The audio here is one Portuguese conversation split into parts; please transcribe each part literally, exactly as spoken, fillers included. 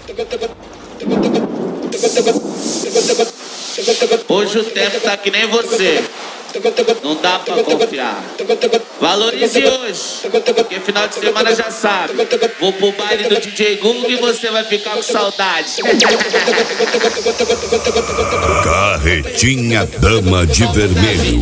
Hoje o tempo tá que nem você, não dá pra confiar. Valorize hoje, porque final de semana já sabe. Vou pro baile do D J Google e você vai ficar com saudade. Carretinha Dama de Vermelho.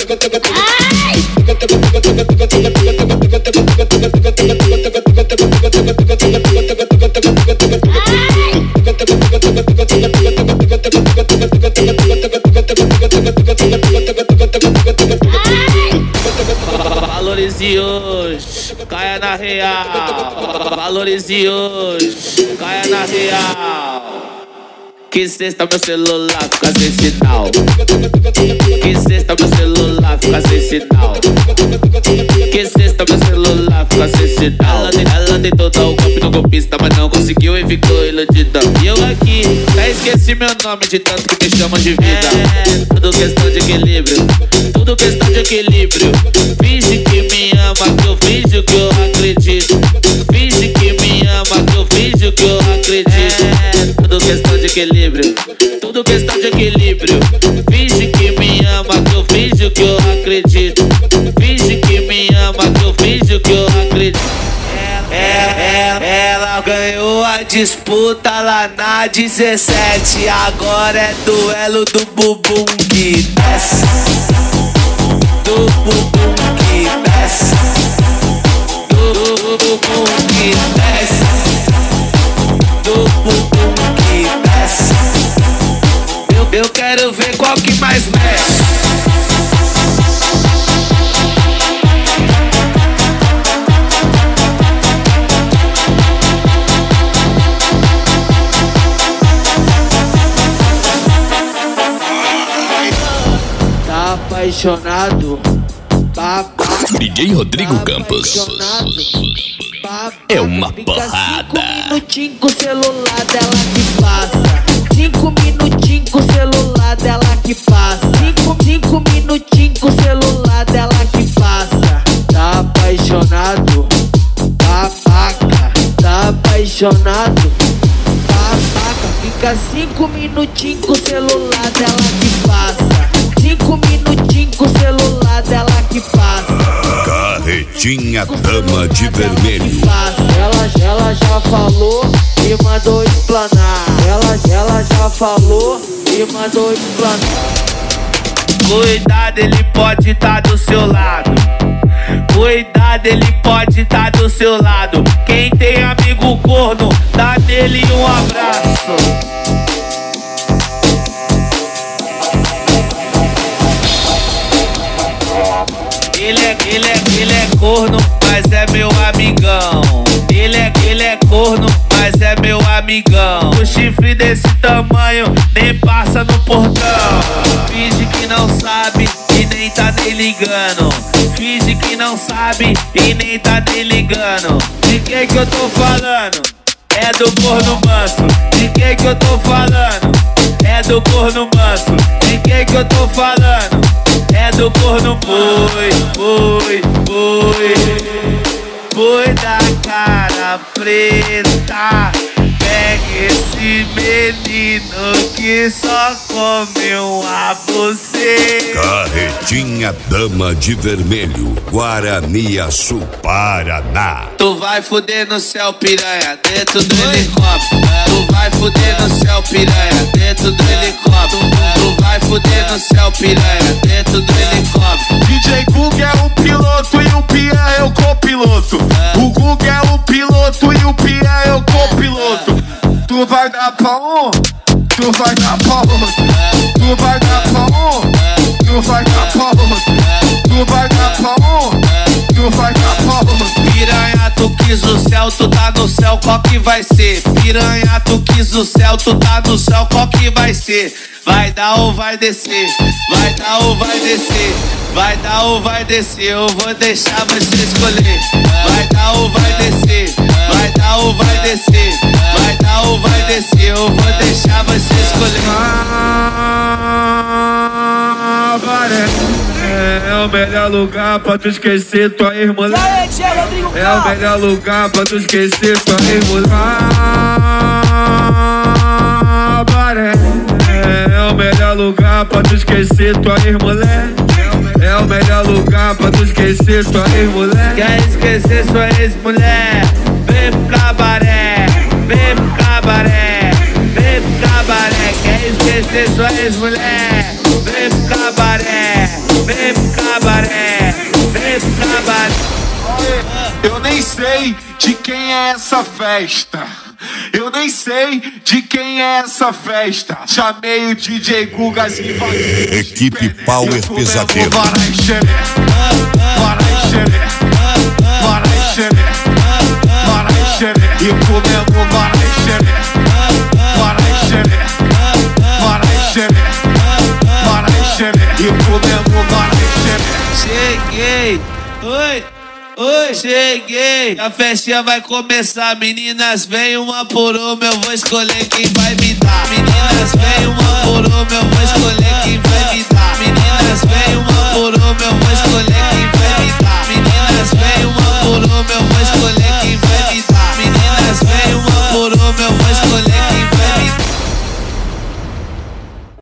Valorize hoje, caia na real. Valorize hoje, caia na real. Que sexta meu celular fica sem sinal. Que sexta meu celular fica sem sinal. Que sexta meu celular fica sem sinal. Ela, ela tentou dar o golpe no golpista, mas não conseguiu e ficou iludida. E eu aqui, até esqueci meu nome de tanto que me chamam de vida. É, tudo questão de equilíbrio, tudo questão de equilíbrio. Finge que me ama, que eu finjo que eu acredito. Finge que me ama, que eu finjo que eu acredito. É, tudo questão de equilíbrio, tudo questão de equilíbrio. Finge que me ama, que eu finjo que eu acredito. Finge que me ama, que eu finjo que eu acredito. Ela, ela, ela ganhou a disputa lá na dezessete. Agora é duelo do bumbum que desce. Do bumbum que desce. Do, do, do bumbum que desce. Do bumbum que desce. Eu, eu quero ver qual que mais mexe. Apaixonado, papai. D J Rodrigo Campos. É uma porrada. Cinco minutinhos com o celular dela que passa. Cinco minutinhos com o celular dela que passa. Cinco, cinco minutinhos com o celular dela que passa. Tá apaixonado, papaca. Tá apaixonado, papaca. Fica cinco minutinhos com o celular dela que passa. Cinco minutinhos com o celular dela que passa. Carretinha Dama de Vermelho. Ela, ela já falou e mandou explanar. Ela, ela já falou e mandou explanar. Cuidado, ele pode estar do seu lado. Cuidado, ele pode estar do seu lado. Quem tem amigo corno, dá nele um abraço. Ele é, ele é, ele é corno, mas é meu amigão. Ele é, ele é corno, mas é meu amigão. O chifre desse tamanho nem passa no portão. Finge que não sabe e nem tá nem ligando. Finge que não sabe e nem tá nem ligando. De quem que eu tô falando? É do corno manso. De quem que eu tô falando? É do corno manso. De quem que eu tô falando? É do corno boi, boi, boi. Boi da cara preta. Pega esse menino que só comeu a você. Carretinha Dama de Vermelho, Guaraniaçu, Paraná. Tu vai fuder no céu, piranha, dentro do helicóptero. Tu vai fuder no céu, piranha, dentro do helicóptero. Tu vai fuder no céu, piranha, dentro do helicóptero. D J Google é o piloto e o Pia é o copiloto. O Google é o piloto e o Pia é o copiloto. Tu vai dar pra um, tu vai dar pra outro. Tu vai dar pra um, tu vai dar pra outro. Tu vai dar pra um, tu vai dar pra outro. Piranha, tu quis o céu, tu tá no céu, qual que vai ser? Piranha, tu quis o céu, tu tá no céu, qual que vai ser? Vai dar ou vai descer? Vai dar ou vai descer? Vai dar ou vai descer? Eu vou deixar você escolher. Vai dar ou vai descer? Vai dar ou vai descer? Vai dar ou vai descer? Eu vou deixar você escolher. Ah, é o melhor lugar pra tu esquecer tua irmã. É o melhor lugar pra tu esquecer tua irmã. tu esquecer tua ex-mulher. É o melhor lugar pra tu esquecer tua ex-mulher. Quer esquecer sua ex-mulher? Vem pro cabaré, vem pro cabaré, vem pro cabaré. Quer esquecer sua ex-mulher? Vem pro cabaré, vem pro cabaré, vem pro cabaré. Eu nem sei de quem é essa festa. Eu nem sei de quem é essa festa. Chamei o D J Gugas e vai. Equipe Power Pesadelo. Varai xeré, varai xeré, varai xeré, varai xeré. E comemos varai xeré, varai xeré, varai xeré, varai xeré. E comemos varai xeré. Cheguei, oi. Oi, cheguei, a festinha vai começar. Meninas, vem uma por uma, eu vou escolher quem vai me dar. Meninas, vem uma por uma, eu vou escolher